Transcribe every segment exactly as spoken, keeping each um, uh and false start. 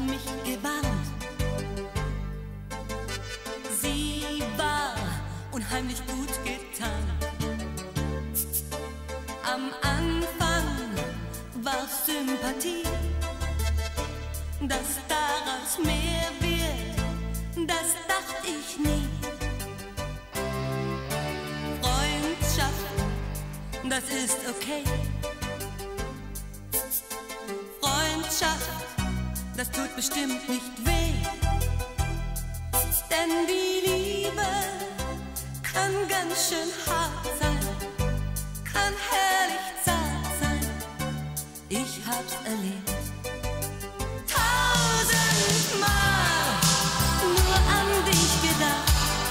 mich gewarnt. Sie war unheimlich gut getan. Am Anfang war Sympathie, dass daraus mehr wird, das dachte ich nie. Freundschaft, das ist okay. Freundschaft, das tut bestimmt nicht weh. Denn die Liebe kann ganz schön hart sein, kann herrlich zart sein. Ich hab's erlebt. Tausendmal nur an dich gedacht.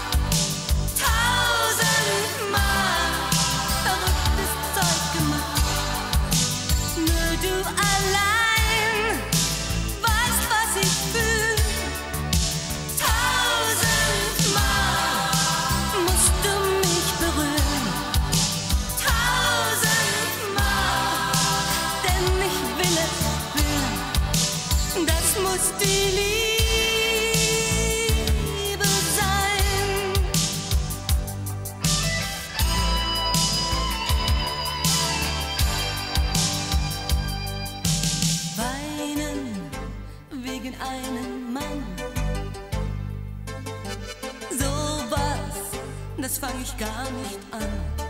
Tausendmal verrücktes Zeug gemacht. Nur du allein weißt, was ich fühl. Tausendmal musst du mich berühren. Tausendmal, denn ich will es spüren. Das muss die Liebe sein. Weinen wegen einem Mann, sowas, das fang ich gar nicht an.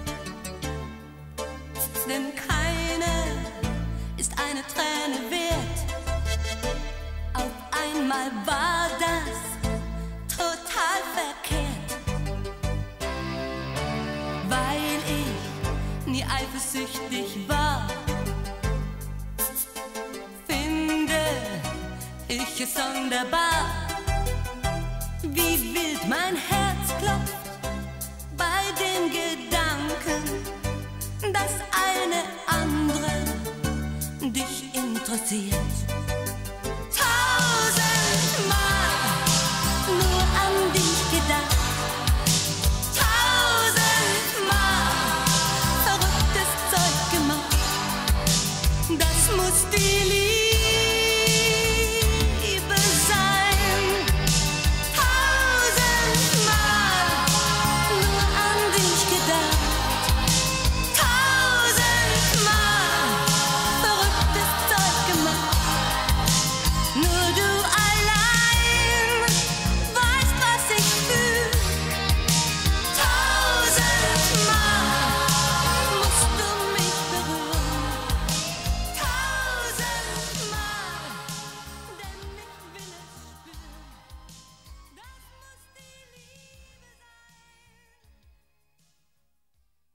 Denn keine ist eine Träne wert. Auf einmal war das total verkehrt, weil ich nie eifersüchtig war. Finde ich es sonderbar, wie wild mein Herz klopft bei dem Gedanken, dass eine andere dich interessiert.